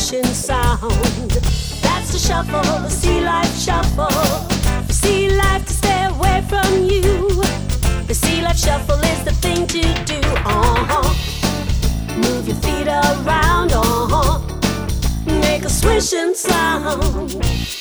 swishing sound. That's the shuffle, the sea life shuffle. The sea life to stay away from you. The sea life shuffle is the thing to do. Move your feet around. Make a swishing sound.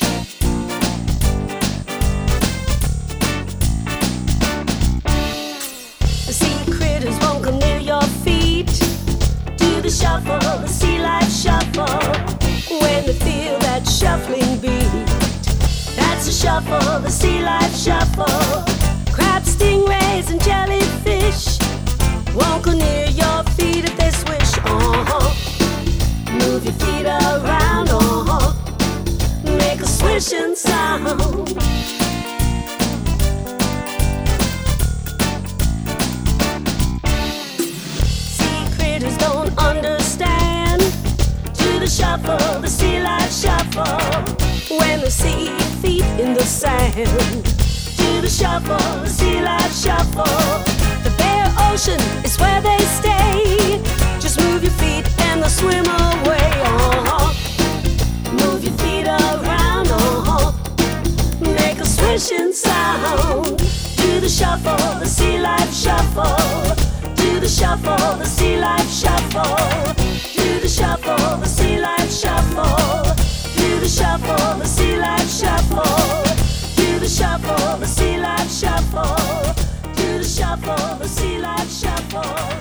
The sea critters won't come near your feet. Do the shuffle, the sea life shuffle. When they feel that shuffling beat, that's the shuffle, the sea life shuffle. Crabs, stingrays, and jellyfish won't go near your feet if they swish. Move your feet around. Make a swishing sound. Don't understand. Do the shuffle, the sea life shuffle. When they see your feet in the sand, do the shuffle, the sea life shuffle. The bare ocean is where they stay. Just move your feet and they'll swim away. Move your feet around. Make a swishing sound. Do the shuffle, the sea life shuffle. Do the shuffle, the sea life shuffle. Do the shuffle, the sea life shuffle. Do the shuffle, the sea life shuffle. Do the shuffle, the sea life shuffle. Do the shuffle, the sea life shuffle.